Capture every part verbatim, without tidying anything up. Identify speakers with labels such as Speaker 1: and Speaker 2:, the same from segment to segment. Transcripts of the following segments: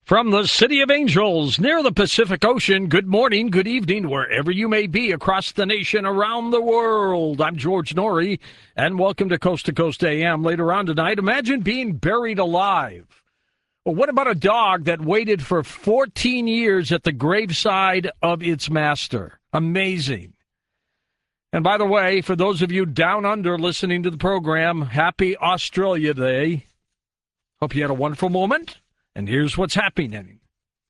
Speaker 1: From the City of Angels, near the Pacific Ocean, good morning, good evening, wherever you may be across the nation, around the world. I'm George Norrie, and welcome to Coast to Coast A M. Later on tonight, imagine being buried alive. Well, what about a dog that waited for fourteen years at the graveside of its master? Amazing. And by the way, for those of you down under listening to the program, happy Australia Day. Hope you had a wonderful moment. And here's what's happening.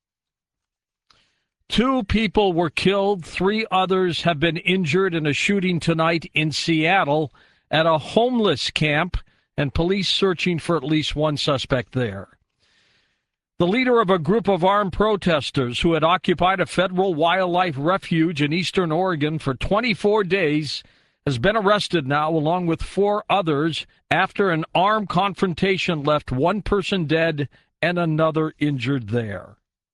Speaker 1: Two people were killed. Three others have been injured in a shooting tonight in Seattle at a homeless camp, and police searching for at least one suspect there. The leader of a group of armed protesters who had occupied a federal wildlife refuge in eastern Oregon for twenty-four days has been arrested now, along with four others, after an armed confrontation left one person dead and another injured there.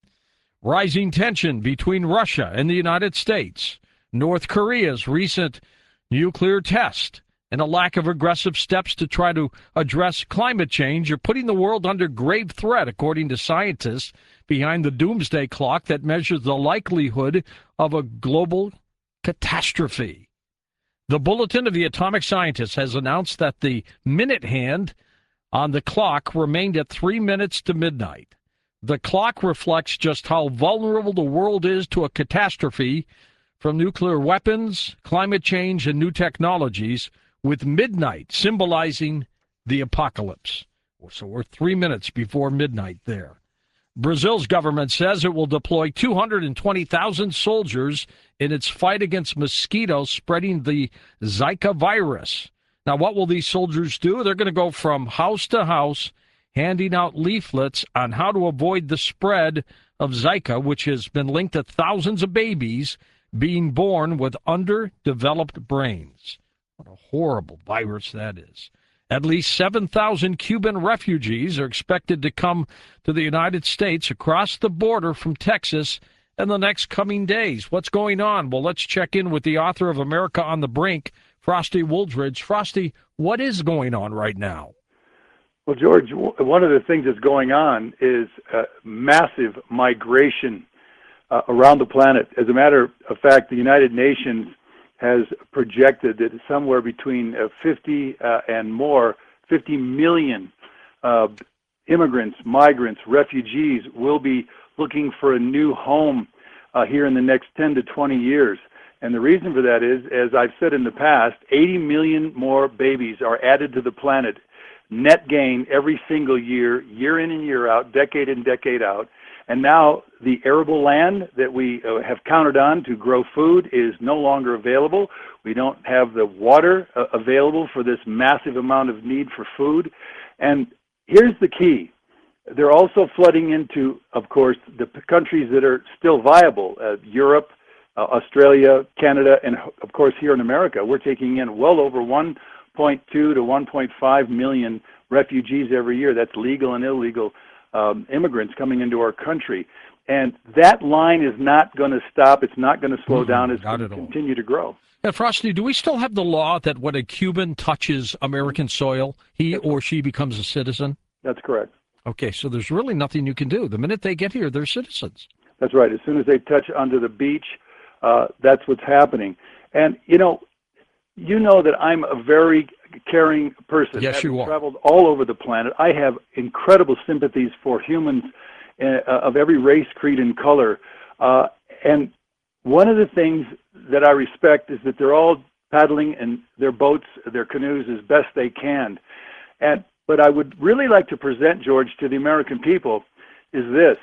Speaker 1: Rising tension between Russia and the United States, North Korea's recent nuclear test, and a lack of aggressive steps to try to address climate change are putting the world under grave threat, according to scientists behind the doomsday clock that measures the likelihood of a global catastrophe. The Bulletin of the Atomic Scientists has announced that the minute hand on the clock remained at three minutes to midnight. The clock reflects just how vulnerable the world is to a catastrophe from nuclear weapons, climate change, and new technologies, with midnight symbolizing the apocalypse. So we're three minutes before midnight there. Brazil's government says it will deploy two hundred twenty thousand soldiers in its fight against mosquitoes spreading the Zika virus. Now, what will these soldiers do? They're going to go from house to house, handing out leaflets on how to avoid the spread of Zika, which has been linked to thousands of babies being born with underdeveloped brains. What a horrible virus that is. At least seven thousand Cuban refugees are expected to come to the United States across the border from Texas in the next coming days. What's going on? Well, let's check in with the author of America on the Brink, Frosty Wooldridge. Frosty, what is going on right now?
Speaker 2: Well, George, one of the things that's going on is uh, massive migration uh, around the planet. As a matter of fact, the United Nations has projected that somewhere between uh, fifty uh, and more, fifty million uh, immigrants, migrants, refugees will be looking for a new home uh, here in the next ten to twenty years. And the reason for that is, as I've said in the past, eighty million more babies are added to the planet, net gain every single year, year in and year out, decade in, decade out. And now the arable land that we uh, have counted on to grow food is no longer available. We don't have the water uh, available for this massive amount of need for food. And here's the key. They're also flooding into, of course, the p- countries that are still viable, uh, Europe, uh, Australia, Canada, and of course here in America. We're taking in well over one point two to one point five million refugees every year. That's legal and illegal um, immigrants coming into our country. And that line is not going to stop. It's not going to slow
Speaker 1: Mm-hmm.
Speaker 2: down. It's
Speaker 1: Not
Speaker 2: going to
Speaker 1: at all.
Speaker 2: continue to grow.
Speaker 1: Now, Frosty, do we still have the law that when a Cuban touches American soil, he or she becomes a citizen?
Speaker 2: That's correct.
Speaker 1: Okay, so there's really nothing you can do. The minute they get here, they're citizens.
Speaker 2: That's right. As soon as they touch onto the beach, uh, that's what's happening. And, you know, you know that I'm a very caring person.
Speaker 1: Yes,
Speaker 2: Having
Speaker 1: you are.
Speaker 2: traveled all over the planet. I have incredible sympathies for humans uh, of every race, creed, and color. Uh, and one of the things that I respect is that they're all paddling in their boats, their canoes, as best they can. And but I would really like to present, George, to the American people is this.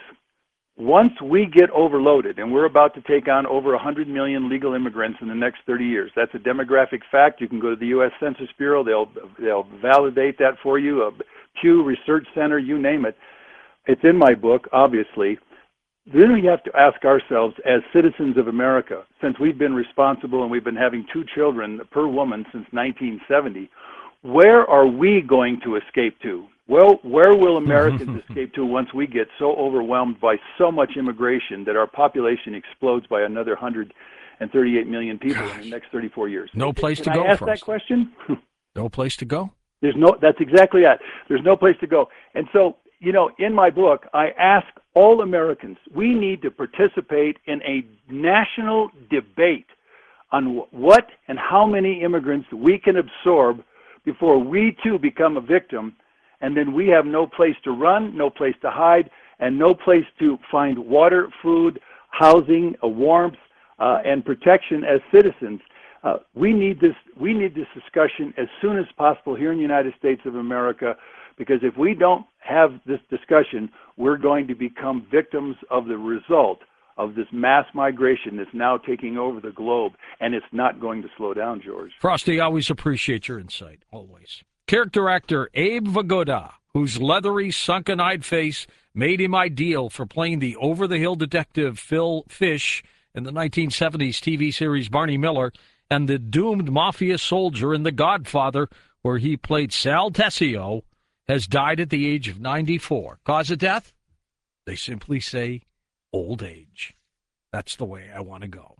Speaker 2: Once we get overloaded, and we're about to take on over one hundred million legal immigrants in the next thirty years, that's a demographic fact. You can go to the U S Census Bureau. They'll they'll validate that for you, a Pew Research Center, you name it. It's in my book, obviously. Then we have to ask ourselves, as citizens of America, since we've been responsible and we've been having two children per woman since nineteen seventy, where are we going to escape to? Well, where will Americans escape to once we get so overwhelmed by so much immigration that our population explodes by another one hundred thirty-eight million people
Speaker 1: Gosh.
Speaker 2: in the next thirty-four years?
Speaker 1: No place
Speaker 2: Can
Speaker 1: to go
Speaker 2: I ask
Speaker 1: for
Speaker 2: that
Speaker 1: us.
Speaker 2: question?
Speaker 1: No place to go?
Speaker 2: There's no. That's exactly that. There's no place to go. And so, you know, in my book, I ask all Americans, we need to participate in a national debate on what and how many immigrants we can absorb before we too become a victim, and then we have no place to run, no place to hide, and no place to find water, food, housing, a warmth, uh, and protection as citizens. Uh, we need this. We need this discussion as soon as possible here in the United States of America, because if we don't have this discussion, we're going to become victims of the result of this mass migration that's now taking over the globe, and it's not going to slow down, George.
Speaker 1: Frosty, I always appreciate your insight, always. Character actor Abe Vigoda, whose leathery, sunken-eyed face made him ideal for playing the over-the-hill detective Phil Fish in the nineteen seventies T V series Barney Miller, and the doomed mafia soldier in The Godfather, where he played Sal Tessio, has died at the age of ninety-four. Cause of death? They simply say old age. That's the way I want to go.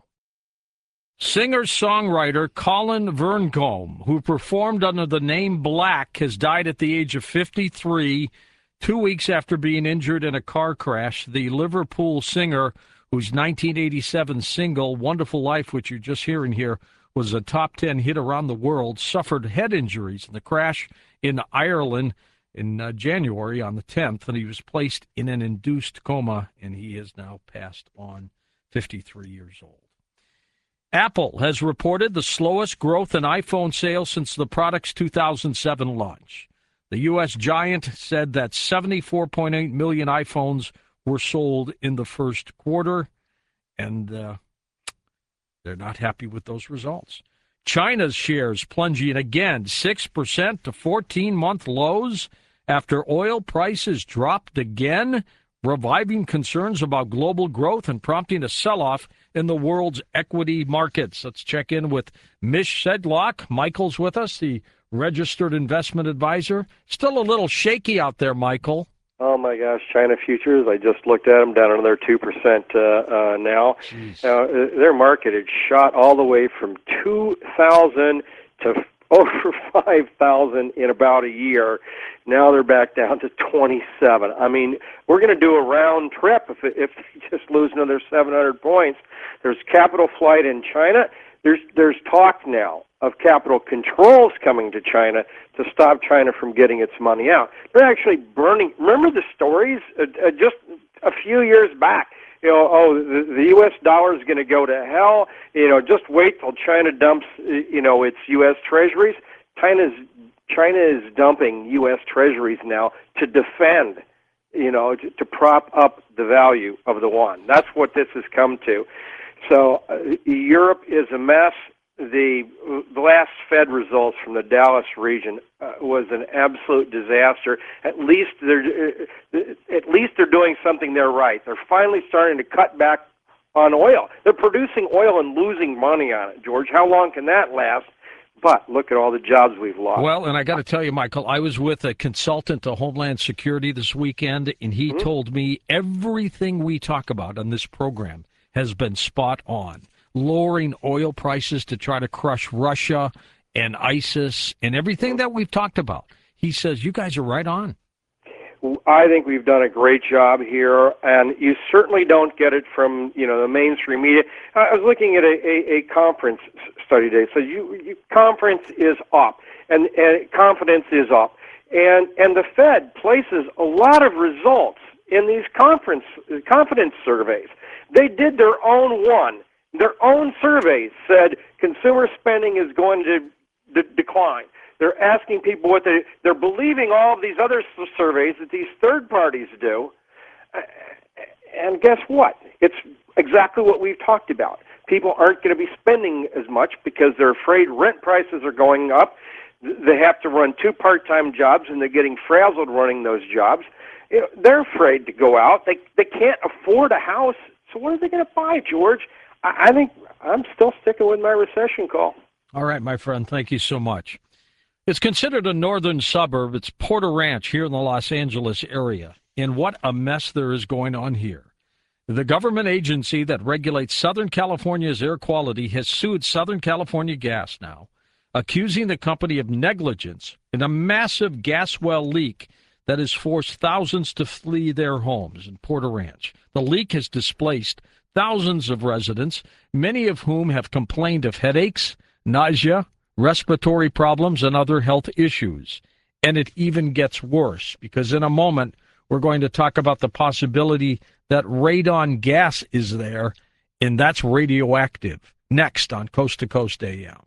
Speaker 1: Singer-songwriter Colin Verncombe, who performed under the name Black, has died at the age of fifty-three, two weeks after being injured in a car crash. The Liverpool singer, whose nineteen eighty-seven single, Wonderful Life, which you're just hearing here, was a top ten hit around the world, suffered head injuries in the crash in Ireland in uh, January on the tenth, and he was placed in an induced coma, and he is now passed on, fifty-three years old. Apple has reported the slowest growth in iPhone sales since the product's two thousand seven launch. The U S giant said that seventy-four point eight million iPhones were sold in the first quarter, and uh, they're not happy with those results. China's shares plunging again, six percent to fourteen-month lows after oil prices dropped again, reviving concerns about global growth and prompting a sell-off in the world's equity markets. Let's check in with Mish Sedlock. Michael's with us, the registered investment advisor. Still a little shaky out there, Michael.
Speaker 3: Oh, my gosh, China futures, I just looked at them, down another two percent uh, uh, now.
Speaker 1: Jeez.
Speaker 3: Now, uh, their market had shot all the way from two thousand to over five thousand in about a year. Now they're back down to twenty-seven. I mean, we're going to do a round trip if, if they just lose another seven hundred points. There's capital flight in China. There's, there's talk now of capital controls coming to China to stop China from getting its money out. They're actually burning. Remember the stories uh, uh, just a few years back? You know, oh, the, the U S dollar is going to go to hell. You know, just wait till China dumps, you know, its U S treasuries. China's China is dumping U S treasuries now to defend, you know, to, to prop up the value of the yuan. That's what this has come to. So uh, Europe is a mess. The, the last Fed results from the Dallas region uh, was an absolute disaster. At least they're uh, at least they're doing something there right. They're finally starting to cut back on oil. They're producing oil and losing money on it, George. How long can that last? But look at all the jobs we've lost.
Speaker 1: Well, and I got to tell you, Michael, I was with a consultant to Homeland Security this weekend, and he mm-hmm. told me everything we talk about on this program has been spot on. Lowering oil prices to try to crush Russia and ISIS and everything that we've talked about. He says, you guys are right on.
Speaker 3: I think we've done a great job here, and you certainly don't get it from, you know, the mainstream media. I was looking at a, a, a conference study today. So you, you conference is up, and, and confidence is up. And, and the Fed places a lot of results in these conference confidence surveys. They did their own one. Their own surveys said consumer spending is going to de- decline. They're asking people what they, they're believing all of these other s- surveys that these third parties do. Uh, and guess what? It's exactly what we've talked about. People aren't going to be spending as much because they're afraid rent prices are going up. They have to run two part-time jobs, and they're getting frazzled running those jobs. You know, they're afraid to go out. They, they can't afford a house. So what are they going to buy, George? I think I'm still sticking with my recession call.
Speaker 1: All right, my friend. Thank you so much. It's considered a northern suburb. It's Porter Ranch here in the Los Angeles area. And what a mess there is going on here. The government agency that regulates Southern California's air quality has sued Southern California Gas now, accusing the company of negligence in a massive gas well leak that has forced thousands to flee their homes in Porter Ranch. The leak has displaced thousands of residents, many of whom have complained of headaches, nausea, respiratory problems, and other health issues. And it even gets worse, because in a moment, we're going to talk about the possibility that radon gas is there, and that's radioactive. Next on Coast to Coast A M.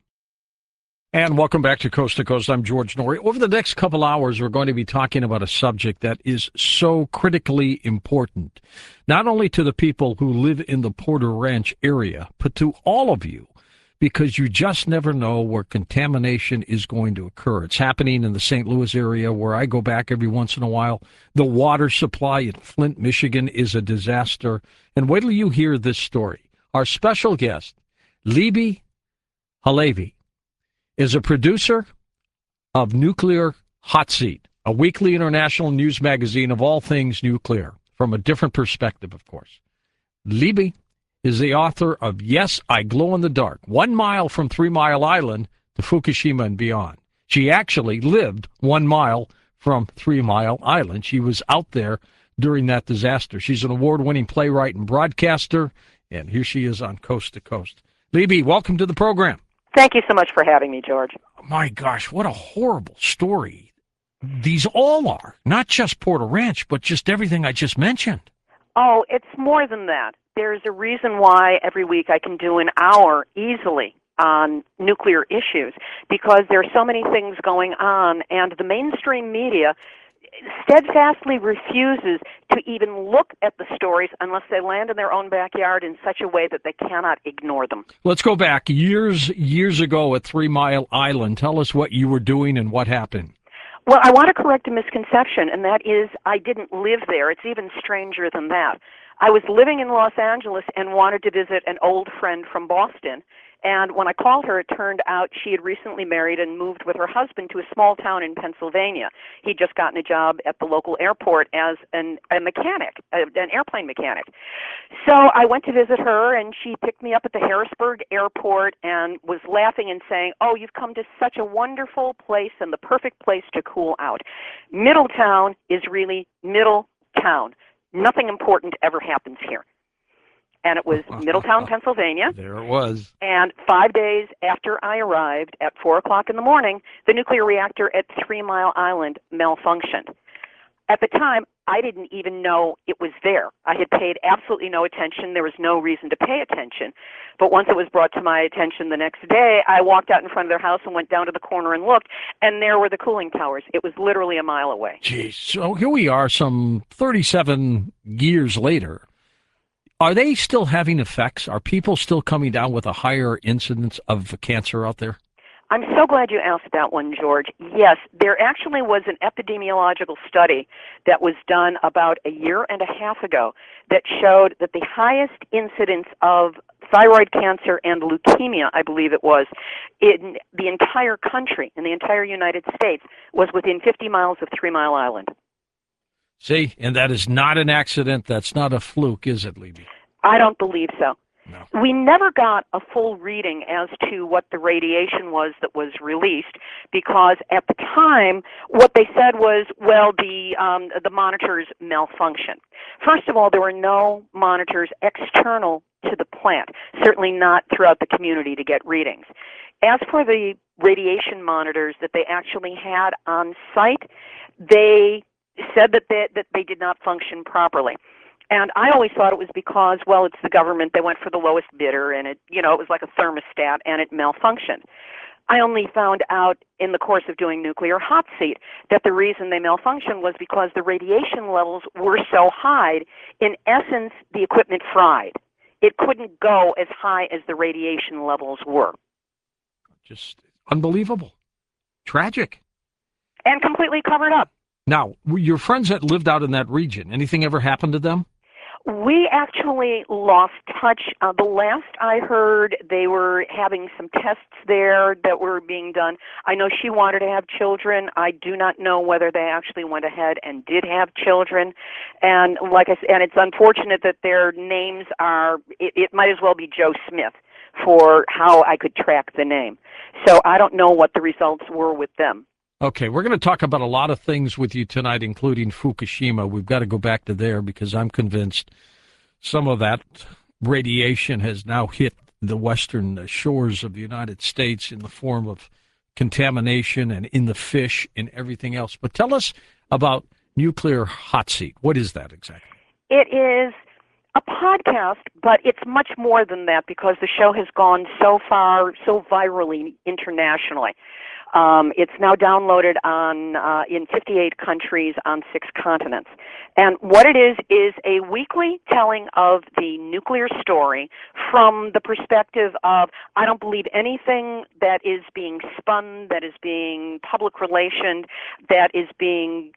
Speaker 1: And welcome back to Coast to Coast. I'm George Noory. Over the next couple hours, we're going to be talking about a subject that is so critically important, not only to the people who live in the Porter Ranch area, but to all of you, because you just never know where contamination is going to occur. It's happening in the Saint Louis area, where I go back every once in a while. The water supply in Flint, Michigan is a disaster. And wait till you hear this story. Our special guest, Libbe HaLevy, is a producer of Nuclear Hot Seat, a weekly international news magazine of all things nuclear, from a different perspective, of course. Libbe is the author of Yes, I Glow in the Dark, One Mile from Three Mile Island to Fukushima and Beyond. She actually lived one mile from Three Mile Island. She was out there during that disaster. She's an award-winning playwright and broadcaster, and here she is on Coast to Coast. Libbe, welcome to the program.
Speaker 4: Thank you so much for having me, George.
Speaker 1: My gosh, what a horrible story. These all are, not just Porter Ranch, but just everything I just mentioned.
Speaker 4: Oh, it's more than that. There's a reason why every week I can do an hour easily on nuclear issues, because there are so many things going on, and the mainstream media steadfastly refuses to even look at the stories unless they land in their own backyard in such a way that they cannot ignore them.
Speaker 1: Let's go back years, years ago at Three Mile Island. Tell us what you were doing and what happened.
Speaker 4: Well, I want to correct a misconception, and that is I didn't live there. It's even stranger than that. I was living in Los Angeles and wanted to visit an old friend from Boston. And when I called her, it turned out she had recently married and moved with her husband to a small town in Pennsylvania. He'd just gotten a job at the local airport as an, a mechanic, a, an airplane mechanic. So I went to visit her, and she picked me up at the Harrisburg airport and was laughing and saying, "Oh, you've come to such a wonderful place and the perfect place to cool out. Middletown is really middle town. Nothing important ever happens here." And it was Middletown, Pennsylvania.
Speaker 1: There it was.
Speaker 4: And five days after I arrived at four o'clock in the morning, the nuclear reactor at Three Mile Island malfunctioned. At the time, I didn't even know it was there. I had paid absolutely no attention. There was no reason to pay attention. But once it was brought to my attention the next day, I walked out in front of their house and went down to the corner and looked, and there were the cooling towers. It was literally a mile away.
Speaker 1: Geez. So here we are some thirty-seven years later. Are they still having effects? Are people still coming down with a higher incidence of cancer out there?
Speaker 4: I'm so glad you asked that one, George. Yes, there actually was an epidemiological study that was done about a year and a half ago that showed that the highest incidence of thyroid cancer and leukemia, I believe it was, in the entire country, in the entire United States, was within fifty miles of Three Mile Island.
Speaker 1: See, and that is not an accident. That's not a fluke, is it, Libbe?
Speaker 4: I don't believe so.
Speaker 1: No.
Speaker 4: We never got a full reading as to what the radiation was that was released, because at the time, what they said was, well, the um, the monitors malfunctioned. First of all, there were no monitors external to the plant, certainly not throughout the community to get readings. As for the radiation monitors that they actually had on site, they said that they, that they did not function properly. And I always thought it was because, well, it's the government. They went for the lowest bidder, and it, you know, it was like a thermostat, and it malfunctioned. I only found out in the course of doing Nuclear Hot Seat that the reason they malfunctioned was because the radiation levels were so high. In essence, the equipment fried. It couldn't go as high as the radiation levels were.
Speaker 1: Just unbelievable. Tragic.
Speaker 4: And completely covered up.
Speaker 1: Now, your friends that lived out in that region, anything ever happened to them?
Speaker 4: We actually lost touch. Uh, the last I heard, they were having some tests there that were being done. I know she wanted to have children. I do not know whether they actually went ahead and did have children. And like I said, and it's unfortunate that their names are, it, it might as well be Joe Smith for how I could track the name. So I don't know what the results were with them.
Speaker 1: Okay, we're going to talk about a lot of things with you tonight, including Fukushima. We've got to go back to there because I'm convinced some of that radiation has now hit the western shores of the United States in the form of contamination and in the fish and everything else. But tell us about Nuclear Hot Seat. What is that exactly?
Speaker 4: It is a podcast, but it's much more than that because the show has gone so far, so virally internationally. Um, it's now downloaded on uh, in fifty-eight countries on six continents. And what it is is a weekly telling of the nuclear story from the perspective of, I don't believe anything that is being spun, that is being public relationed, that is being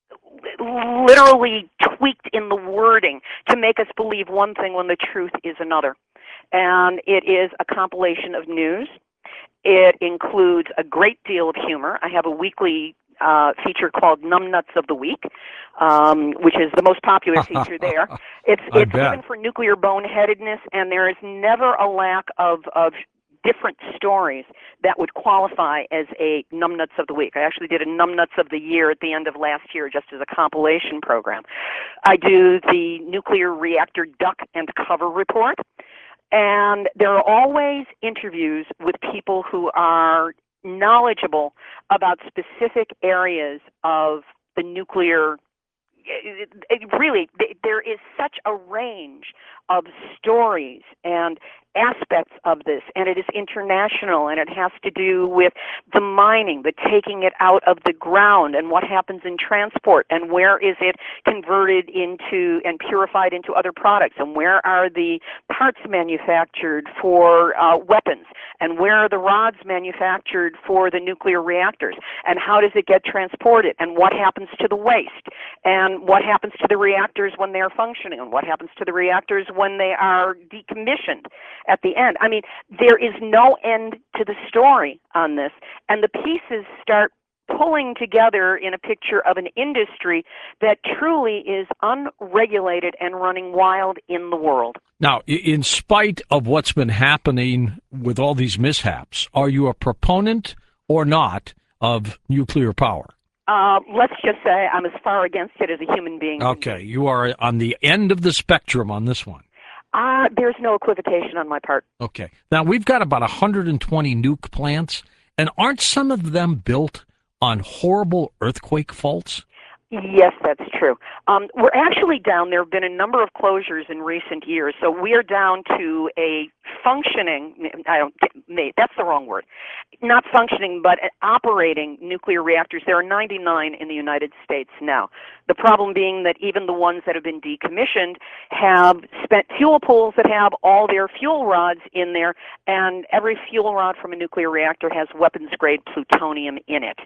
Speaker 4: literally tweaked in the wording to make us believe one thing when the truth is another. And it is a compilation of news. It includes a great deal of humor. I have a weekly uh, feature called Numbnuts of the Week, um, which is the most popular feature there. It's, it's given for nuclear boneheadedness, and there is never a lack of, of different stories that would qualify as a Numbnuts of the Week. I actually did a Numbnuts of the Year at the end of last year just as a compilation program. I do the Nuclear Reactor Duck and Cover Report. And there are always interviews with people who are knowledgeable about specific areas of the nuclear. It, it really, there is such a range of stories and aspects of this, and it is international, and it has to do with the mining, the taking it out of the ground, and what happens in transport, and where is it converted into and purified into other products, and where are the parts manufactured for uh, weapons, and where are the rods manufactured for the nuclear reactors, and how does it get transported, and what happens to the waste, and what happens to the reactors when they are functioning, and what happens to the reactors when they are decommissioned at the end. I mean, there is no end to the story on this, and the pieces start pulling together in a picture of an industry that truly is unregulated and running wild in the world.
Speaker 1: Now, in spite of what's been happening with all these mishaps, are you a proponent or not of nuclear power?
Speaker 4: Uh, let's just say I'm as far against it as a human being.
Speaker 1: Okay, you are on the end of the spectrum on this one.
Speaker 4: Uh, there's no equivocation on my part.
Speaker 1: Okay. Now, we've got about one hundred twenty nuke plants, and aren't some of them built on horrible earthquake faults?
Speaker 4: Yes, that's true. Um, we're actually down. There have been a number of closures in recent years, so we are down to a functioning, I don't, that's the wrong word, not functioning, but operating nuclear reactors. There are ninety-nine in the United States now. The problem being that even the ones that have been decommissioned have spent fuel pools that have all their fuel rods in there, and every fuel rod from a nuclear reactor has weapons-grade plutonium in it.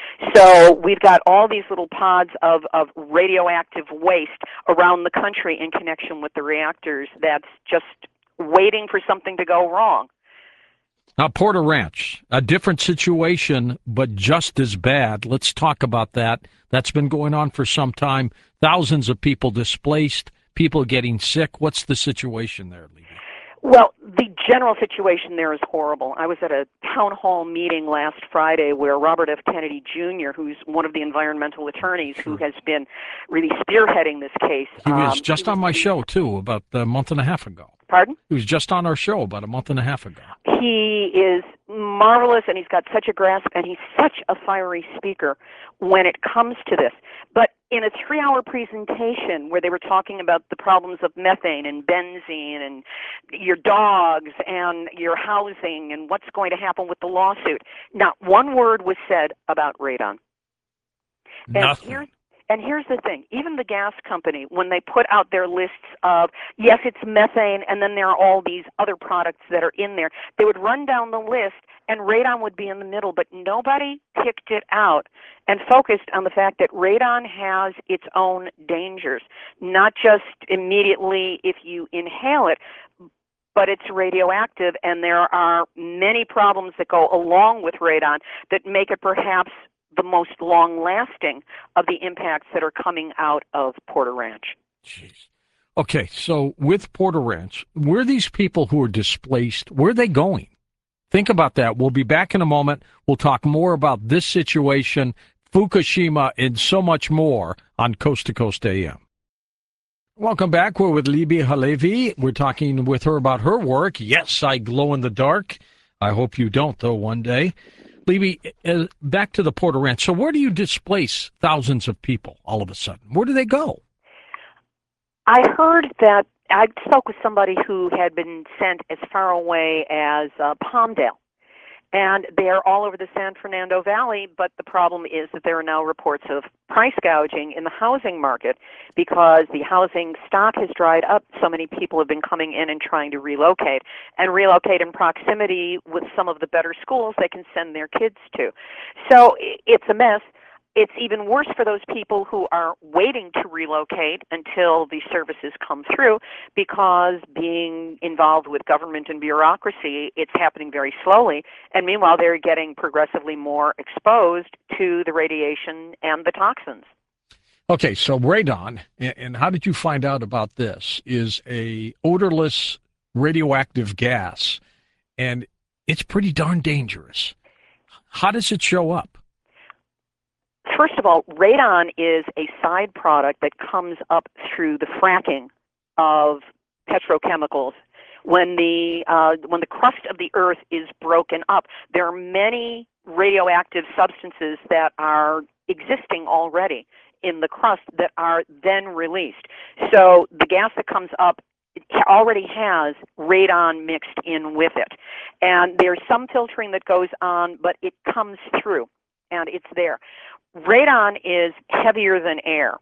Speaker 4: So we've got all these little pods of, of radioactive waste around the country in connection with the reactors that's just waiting for something to go wrong.
Speaker 1: Now, Porter Ranch, a different situation, but just as bad. Let's talk about that. That's been going on for some time. Thousands of people displaced, people getting sick. What's the situation there, Levy?
Speaker 4: Well, the general situation there is horrible. I was at a town hall meeting last Friday where Robert F. Kennedy Junior, who's one of the environmental attorneys sure. who has been really spearheading this case.
Speaker 1: He was
Speaker 4: um,
Speaker 1: just
Speaker 4: he
Speaker 1: on
Speaker 4: was,
Speaker 1: my show, too, about a month and a half ago.
Speaker 4: Pardon?
Speaker 1: He was just on our show about a month and a half ago.
Speaker 4: He is marvelous, and he's got such a grasp, and he's such a fiery speaker when it comes to this. But in a three-hour presentation where they were talking about the problems of methane and benzene and your dogs and your housing and what's going to happen with the lawsuit, not one word was said about radon.
Speaker 1: Nothing.
Speaker 4: And And here's the thing, even the gas company, when they put out their lists of, yes, it's methane, and then there are all these other products that are in there, they would run down the list, and radon would be in the middle, but nobody picked it out and focused on the fact that radon has its own dangers, not just immediately if you inhale it, but it's radioactive, and there are many problems that go along with radon that make it perhaps the most long-lasting of the impacts that are coming out of Porter Ranch.
Speaker 1: Jeez. Okay, so with Porter Ranch, where are these people who are displaced, where are they going? Think about that. We'll be back in a moment. We'll talk more about this situation, Fukushima, and so much more on Coast to Coast A M. Welcome back. We're with Libby Halevi. We're talking with her about her work. Yes, I glow in the dark. I hope you don't, though, one day. Libby, uh, back to the Porter Ranch. So where do you displace thousands of people all of a sudden? Where do they go?
Speaker 4: I heard that I spoke with somebody who had been sent as far away as uh, Palmdale. And they're all over the San Fernando Valley, but the problem is that there are now reports of price gouging in the housing market because the housing stock has dried up. So many people have been coming in and trying to relocate, and relocate in proximity with some of the better schools they can send their kids to. So it's a mess. It's even worse for those people who are waiting to relocate until the services come through, because being involved with government and bureaucracy, it's happening very slowly. And meanwhile, they're getting progressively more exposed to the radiation and the toxins.
Speaker 1: Okay, so radon, and how did you find out about this, is a odorless radioactive gas, and it's pretty darn dangerous. How does it show up?
Speaker 4: First of all, radon is a side product that comes up through the fracking of petrochemicals. When the uh, when the crust of the earth is broken up, there are many radioactive substances that are existing already in the crust that are then released. So the gas that comes up already has radon mixed in with it. And there's some filtering that goes on, but it comes through, and it's there. Radon is heavier than air.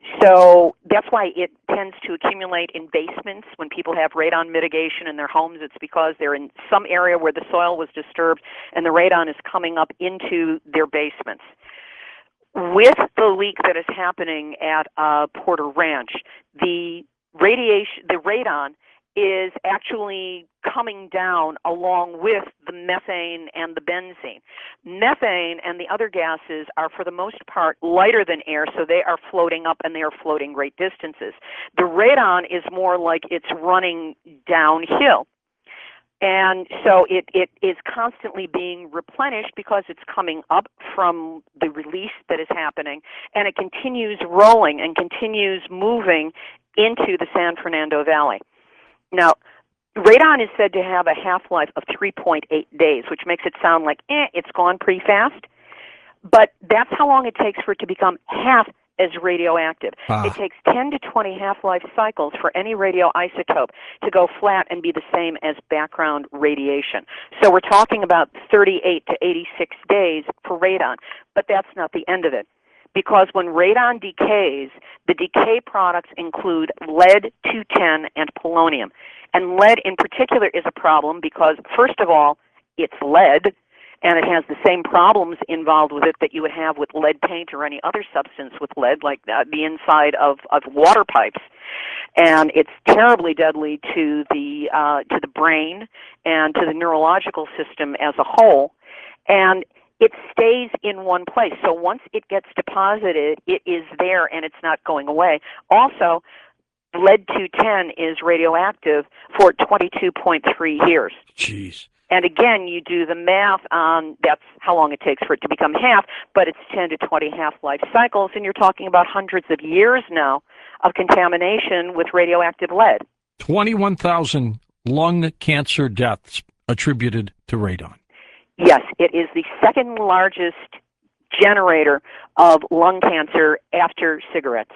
Speaker 4: So that's why it tends to accumulate in basements. When people have radon mitigation in their homes, it's because they're in some area where the soil was disturbed and the radon is coming up into their basements. With the leak that is happening at uh, Porter Ranch, the radiation, the radon is actually coming down along with the methane and the benzene. Methane and the other gases are, for the most part, lighter than air, so they are floating up and they are floating great distances. The radon is more like it's running downhill. And so it, it is constantly being replenished because it's coming up from the release that is happening, and it continues rolling and continues moving into the San Fernando Valley. Now, radon is said to have a half-life of three point eight days, which makes it sound like, eh, it's gone pretty fast. But that's how long it takes for it to become half as radioactive. Ah. It takes ten to twenty half-life cycles for any radioisotope to go flat and be the same as background radiation. So we're talking about thirty-eight to eighty-six days for radon, but that's not the end of it. Because when radon decays, the decay products include lead two ten and polonium. And lead in particular is a problem because, first of all, it's lead, and it has the same problems involved with it that you would have with lead paint or any other substance with lead, like uh, the inside of, of water pipes. And it's terribly deadly to the uh, to the brain and to the neurological system as a whole. And it stays in one place. So once it gets deposited, it is there and it's not going away. Also, lead two ten is radioactive for twenty-two point three years.
Speaker 1: Jeez.
Speaker 4: And again, you do the math on that's how long it takes for it to become half, but it's ten to twenty half-life cycles, and you're talking about hundreds of years now of contamination with radioactive lead.
Speaker 1: twenty-one thousand lung cancer deaths attributed to radon.
Speaker 4: Yes, it is the second largest generator of lung cancer after cigarettes.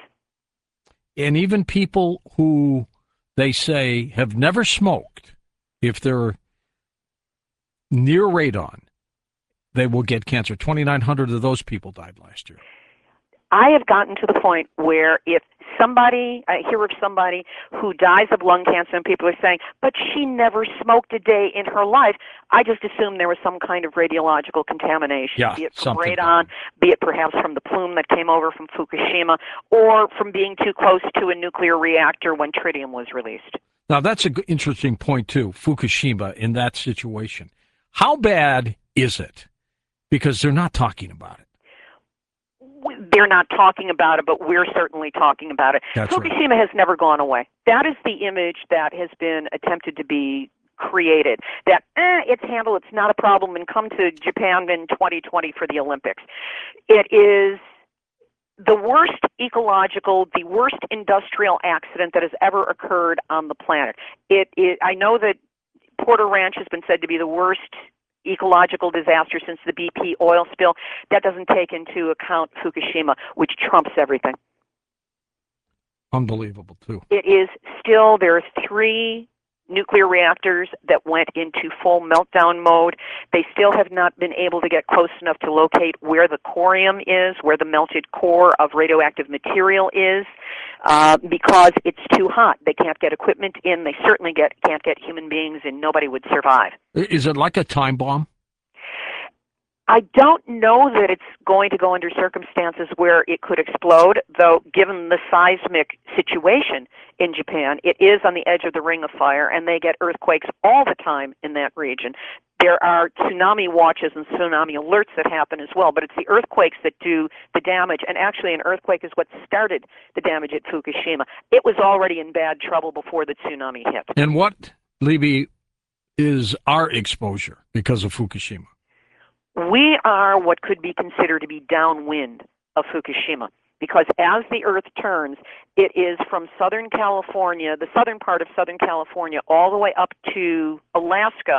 Speaker 1: And even people who they say have never smoked, if they're near radon, they will get cancer. twenty-nine hundred of those people died last year.
Speaker 4: I have gotten to the point where if somebody, I hear of somebody who dies of lung cancer and people are saying, but she never smoked a day in her life, I just assume there was some kind of radiological contamination,
Speaker 1: yeah,
Speaker 4: be it from
Speaker 1: radon,
Speaker 4: bad. be it perhaps from the plume that came over from Fukushima, or from being too close to a nuclear reactor when tritium was released.
Speaker 1: Now, that's an interesting point, too, Fukushima in that situation. How bad is it? Because they're not talking about it.
Speaker 4: They're not talking about it, but we're certainly talking about it.
Speaker 1: That's
Speaker 4: Fukushima
Speaker 1: right.
Speaker 4: has never gone away. That is the image that has been attempted to be created. That, eh, it's handled, it's not a problem, and come to Japan in twenty twenty for the Olympics. It is the worst ecological, the worst industrial accident that has ever occurred on the planet. It, it, I know that Porter Ranch has been said to be the worst ecological disaster since the B P oil spill. That doesn't take into account Fukushima, which trumps everything.
Speaker 1: Unbelievable, too.
Speaker 4: It is still, there are three nuclear reactors that went into full meltdown mode. They still have not been able to get close enough to locate where the corium is, where the melted core of radioactive material is, uh, because it's too hot. They can't get equipment in. They certainly get can't get human beings in. Nobody would survive.
Speaker 1: Is it like a time bomb?
Speaker 4: I don't know that it's going to go under circumstances where it could explode, though given the seismic situation in Japan, it is on the edge of the ring of fire, and they get earthquakes all the time in that region. There are tsunami watches and tsunami alerts that happen as well, but it's the earthquakes that do the damage, and actually an earthquake is what started the damage at Fukushima. It was already in bad trouble before the tsunami hit.
Speaker 1: And what, Libby, is our exposure because of Fukushima?
Speaker 4: We are what could be considered to be downwind of Fukushima, because as the Earth turns, it is from Southern California, the southern part of Southern California, all the way up to Alaska,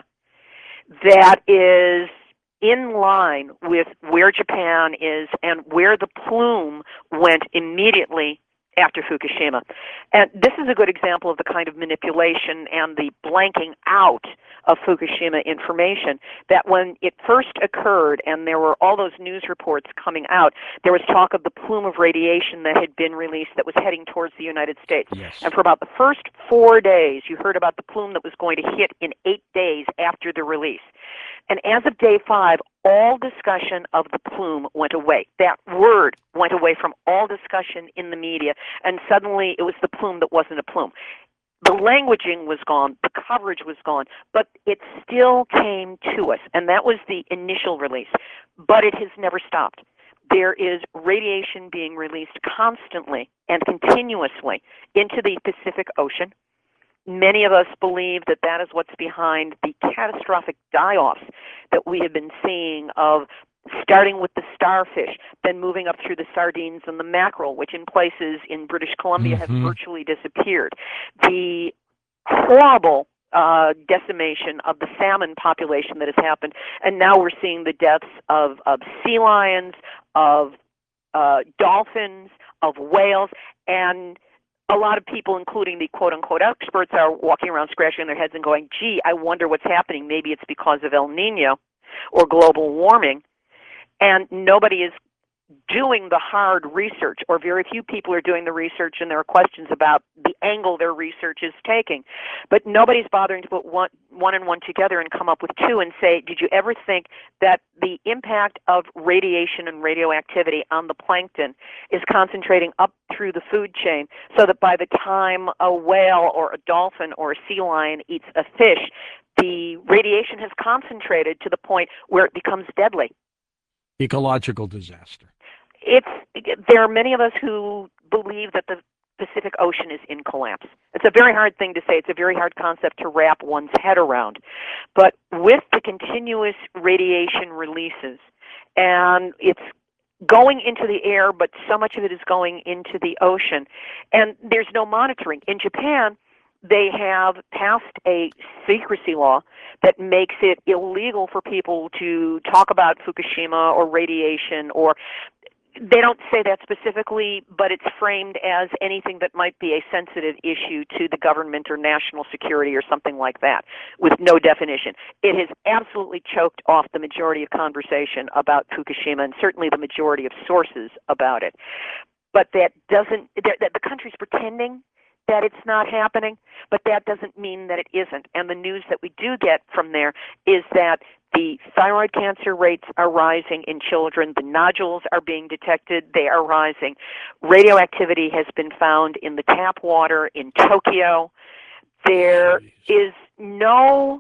Speaker 4: that is in line with where Japan is and where the plume went immediately after Fukushima. And this is a good example of the kind of manipulation and the blanking out of Fukushima information, that when it first occurred and there were all those news reports coming out, there was talk of the plume of radiation that had been released that was heading towards the United States.
Speaker 1: Yes.
Speaker 4: And for about the first four days, you heard about the plume that was going to hit in eight days after the release. And as of day five, all discussion of the plume went away. That word went away from all discussion in the media, and suddenly it was the plume that wasn't a plume. The languaging was gone, the coverage was gone, but it still came to us, and that was the initial release. But it has never stopped. There is radiation being released constantly and continuously into the Pacific Ocean. Many of us believe that that is what's behind the catastrophic die-offs that we have been seeing, of starting with the starfish, then moving up through the sardines and the mackerel, which in places in British Columbia
Speaker 1: Mm-hmm.
Speaker 4: have virtually disappeared. The horrible uh, decimation of the salmon population that has happened, and now we're seeing the deaths of, of sea lions, of uh, dolphins, of whales, and a lot of people, including the quote-unquote experts, are walking around scratching their heads and going, gee, I wonder what's happening. Maybe it's because of El Nino or global warming. And nobody is doing the hard research, or very few people are doing the research, and there are questions about the angle their research is taking. But nobody's bothering to put one, one and one together and come up with two and say, did you ever think that the impact of radiation and radioactivity on the plankton is concentrating up through the food chain, so that by the time a whale or a dolphin or a sea lion eats a fish, the radiation has concentrated to the point where it becomes deadly?
Speaker 1: Ecological disaster.
Speaker 4: It's, there are many of us who believe that the Pacific Ocean is in collapse. It's a very hard thing to say. It's a very hard concept to wrap one's head around. But with the continuous radiation releases, and it's going into the air, but so much of it is going into the ocean, and there's no monitoring. In Japan, they have passed a secrecy law that makes it illegal for people to talk about Fukushima or radiation, or they don't say that specifically, but it's framed as anything that might be a sensitive issue to the government or national security or something like that, with no definition. It has absolutely choked off the majority of conversation about Fukushima, and certainly the majority of sources about it. But that doesn't, that the country's pretending that it's not happening, but that doesn't mean that it isn't. And the news that we do get from there is that the thyroid cancer rates are rising in children. The nodules are being detected. They are rising. Radioactivity has been found in the tap water in Tokyo. There is no,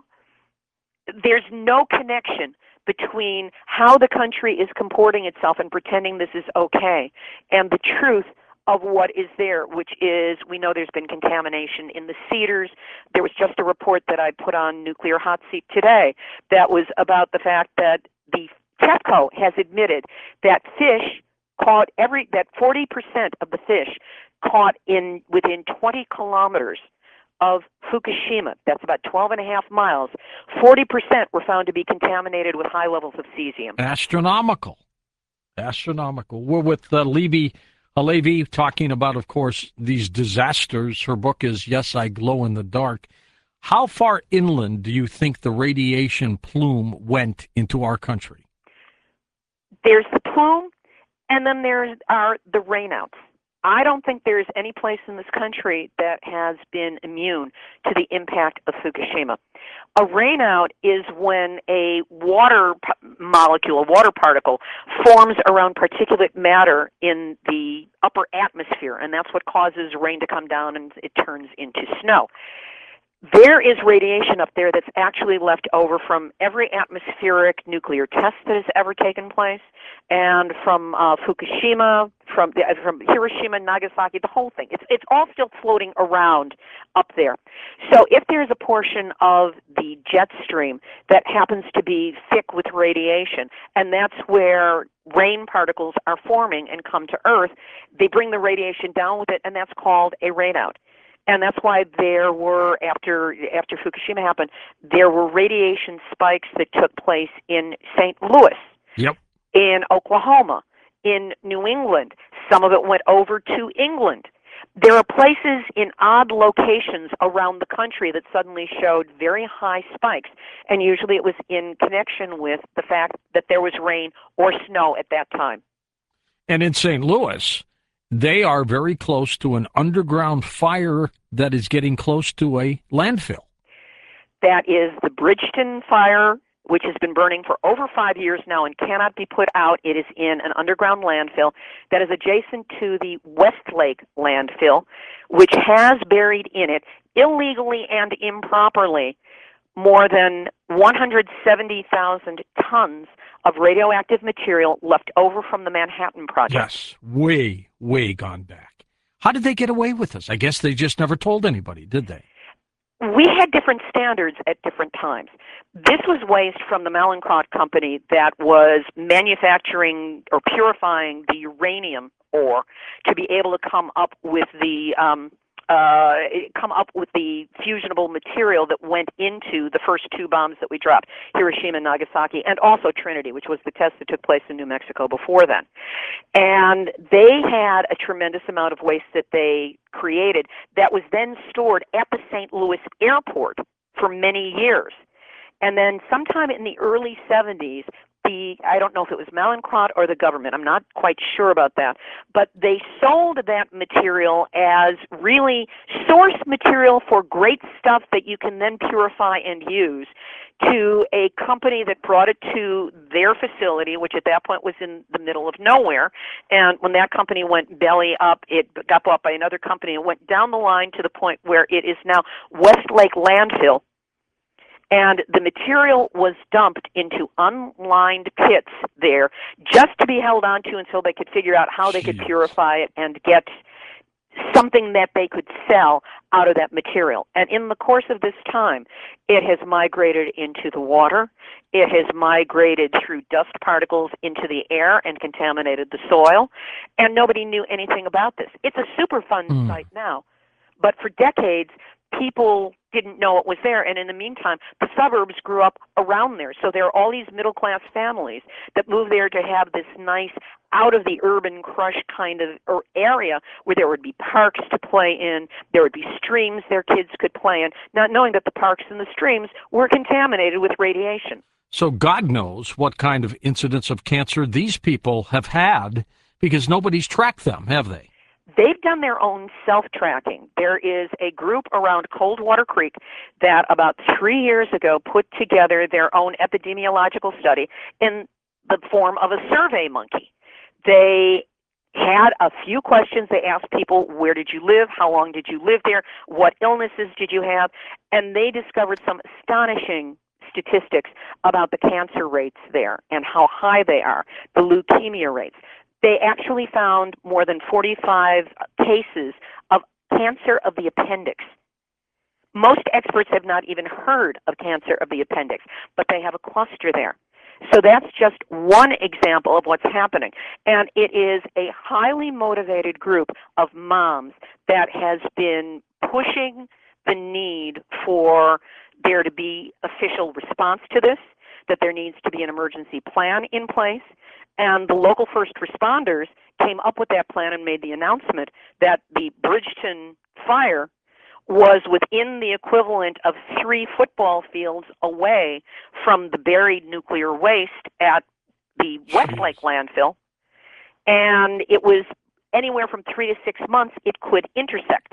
Speaker 4: there's no connection between how the country is comporting itself and pretending this is okay and the truth of what is there, which is we know there's been contamination in the Cedars. There was just a report that I put on Nuclear Hot Seat today that was about the fact that the TEPCO has admitted that fish caught every that forty percent of the fish caught in within twenty kilometers of Fukushima, that's about twelve and a half miles, forty percent were found to be contaminated with high levels of cesium.
Speaker 1: Astronomical. Astronomical. We're with uh, Libbe Halevi talking about, of course, these disasters. Her book is Yes, I Glow in the Dark. How far inland do you think the radiation plume went into our country?
Speaker 4: There's the plume, and then there are the rainouts. I don't think there's any place in this country that has been immune to the impact of Fukushima. A rainout is when a water molecule, a water particle, forms around particulate matter in the upper atmosphere, and that's what causes rain to come down and it turns into snow. There is radiation up there that's actually left over from every atmospheric nuclear test that has ever taken place, and from uh, Fukushima, from the, from Hiroshima, Nagasaki, the whole thing. It's it's all still floating around up there. So if there's a portion of the jet stream that happens to be thick with radiation, and that's where rain particles are forming and come to Earth, they bring the radiation down with it, and that's called a rainout. And that's why there were, after after Fukushima happened, there were radiation spikes that took place in Saint Louis,
Speaker 1: yep,
Speaker 4: in Oklahoma, in New England. Some of it went over to England. There are places in odd locations around the country that suddenly showed very high spikes, and usually it was in connection with the fact that there was rain or snow at that time.
Speaker 1: And in Saint Louis, they are very close to an underground fire that is getting close to a landfill.
Speaker 4: That is the Bridgeton fire, which has been burning for over five years now and cannot be put out. It is in an underground landfill that is adjacent to the Westlake landfill, which has buried in it, illegally and improperly, more than one hundred seventy thousand tons of radioactive material left over from the Manhattan Project.
Speaker 1: Yes, way, way gone back. How did they get away with this? I guess they just never told anybody, did they?
Speaker 4: We had different standards at different times. This was waste from the Mallinckrodt company that was manufacturing or purifying the uranium ore to be able to come up with the um, uh, come up with the fusionable material that went into the first two bombs that we dropped, Hiroshima and Nagasaki, and also Trinity, which was the test that took place in New Mexico before then. And they had a tremendous amount of waste that they created that was then stored at the Saint Louis airport for many years. And then sometime in the early seventies, the, I don't know if it was Mallinckrodt or the government, I'm not quite sure about that, but they sold that material as really source material for great stuff that you can then purify and use to a company that brought it to their facility, which at that point was in the middle of nowhere. And when that company went belly up, it got bought by another company and went down the line to the point where it is now Westlake Landfill. And the material was dumped into unlined pits there just to be held onto until they could figure out how they could purify it and get something that they could sell out of that material. And in the course of this time, it has migrated into the water. It has migrated through dust particles into the air and contaminated the soil. And nobody knew anything about this. It's a super fun mm. site now. But for decades, people didn't know it was there, and in the meantime, the suburbs grew up around there. So there are all these middle-class families that move there to have this nice, out-of-the-urban crush kind of area where there would be parks to play in, there would be streams their kids could play in, not knowing that the parks and the streams were contaminated with radiation.
Speaker 1: So God knows what kind of incidents of cancer these people have had, because nobody's tracked them, have they?
Speaker 4: They've done their own self-tracking. There is a group around Coldwater Creek that about three years ago put together their own epidemiological study in the form of a survey monkey. They had a few questions. They asked people, where did you live? How long did you live there? What illnesses did you have? And they discovered some astonishing statistics about the cancer rates there and how high they are, the leukemia rates. They actually found more than forty-five cases of cancer of the appendix. Most experts have not even heard of cancer of the appendix, but they have a cluster there. So that's just one example of what's happening. And it is a highly motivated group of moms that has been pushing the need for there to be official response to this, that there needs to be an emergency plan in place. And the local first responders came up with that plan and made the announcement that the Bridgeton fire was within the equivalent of three football fields away from the buried nuclear waste at the Westlake landfill. And it was anywhere from three to six months it could intersect.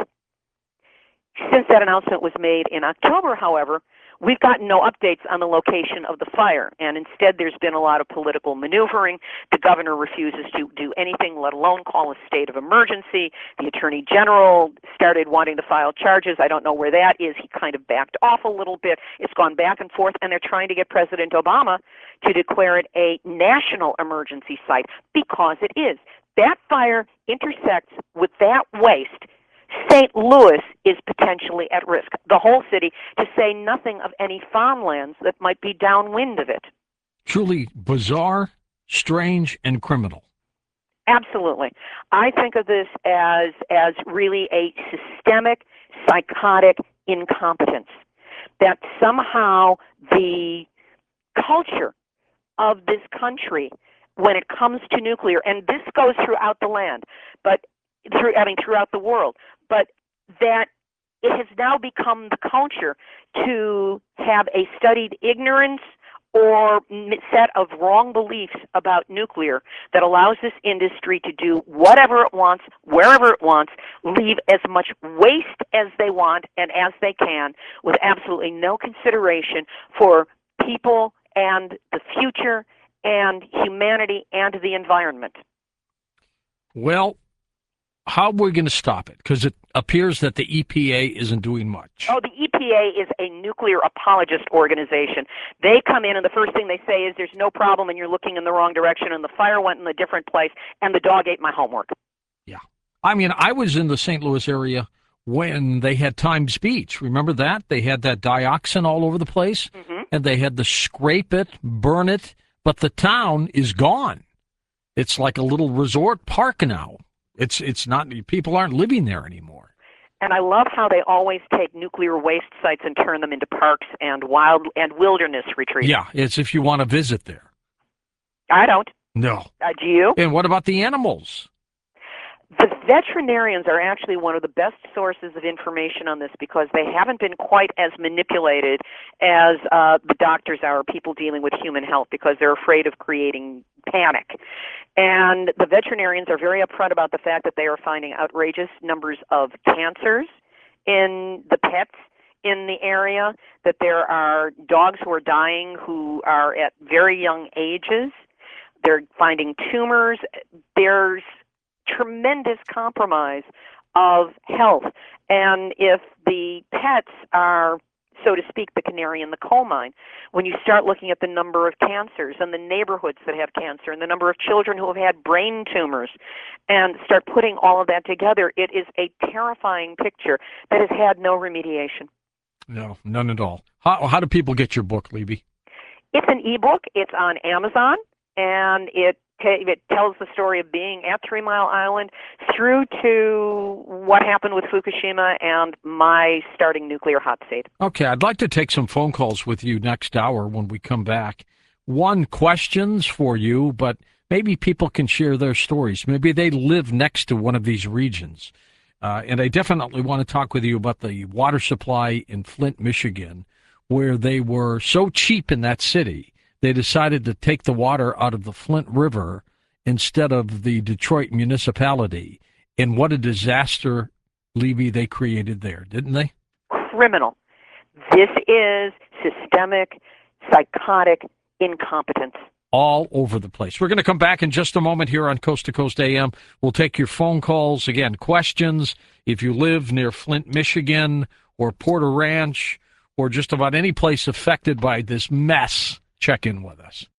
Speaker 4: Since that announcement was made in October, however, we've gotten no updates on the location of the fire, and instead there's been a lot of political maneuvering. The governor refuses to do anything, let alone call a state of emergency. The attorney general started wanting to file charges. I don't know where that is. He kind of backed off a little bit. It's gone back and forth, and they're trying to get President Obama to declare it a national emergency site, because it is. That fire intersects with that waste. Saint Louis is potentially at risk, the whole city, to say nothing of any farmlands that might be downwind of it.
Speaker 1: Truly bizarre, strange, and criminal.
Speaker 4: Absolutely. I think of this as as really a systemic, psychotic incompetence, that somehow the culture of this country, when it comes to nuclear, and this goes throughout the land, but through, I mean, throughout the world, but that it has now become the culture to have a studied ignorance or set of wrong beliefs about nuclear that allows this industry to do whatever it wants, wherever it wants, leave as much waste as they want and as they can, with absolutely no consideration for people and the future and humanity and the environment.
Speaker 1: Well, how are we going to stop it? Because it appears that the E P A isn't doing much.
Speaker 4: Oh, the E P A is a nuclear apologist organization. They come in and the first thing they say is there's no problem and you're looking in the wrong direction and the fire went in a different place and the dog ate my homework.
Speaker 1: Yeah. I mean, I was in the Saint Louis area when they had Times Beach. Remember that? They had that dioxin all over the place, mm-hmm. and they had to scrape it, burn it, but the town is gone. It's like a little resort park now. It's it's not, people aren't living there anymore.
Speaker 4: And I love how they always take nuclear waste sites and turn them into parks and wild and wilderness retreats.
Speaker 1: Yeah, it's if you want to visit there.
Speaker 4: I don't.
Speaker 1: No.
Speaker 4: Uh, do you?
Speaker 1: And what about the animals?
Speaker 4: The veterinarians are actually one of the best sources of information on this because they haven't been quite as manipulated as uh, the doctors are, people dealing with human health, because they're afraid of creating panic. And the veterinarians are very upfront about the fact that they are finding outrageous numbers of cancers in the pets in the area, that there are dogs who are dying who are at very young ages. They're finding tumors. There's tremendous compromise of health. And if the pets are, so to speak, the canary in the coal mine, when you start looking at the number of cancers and the neighborhoods that have cancer and the number of children who have had brain tumors and start putting all of that together, it is a terrifying picture that has had no remediation.
Speaker 1: No, none at all. How, how do people get your book, Libby?
Speaker 4: It's an ebook. It's on Amazon, and it It tells the story of being at Three Mile Island through to what happened with Fukushima and my starting nuclear hot seat.
Speaker 1: Okay, I'd like to take some phone calls with you next hour when we come back. One, questions for you, but maybe people can share their stories. Maybe they live next to one of these regions. Uh, and I definitely want to talk with you about the water supply in Flint, Michigan, where they were so cheap in that city they decided to take the water out of the Flint River instead of the Detroit municipality. And what a disaster, Libby, they created there, didn't they?
Speaker 4: Criminal. This is systemic, psychotic incompetence.
Speaker 1: All over the place. We're going to come back in just a moment here on Coast to Coast A M. We'll take your phone calls. Again, questions. If you live near Flint, Michigan, or Porter Ranch, or just about any place affected by this mess, check in with us.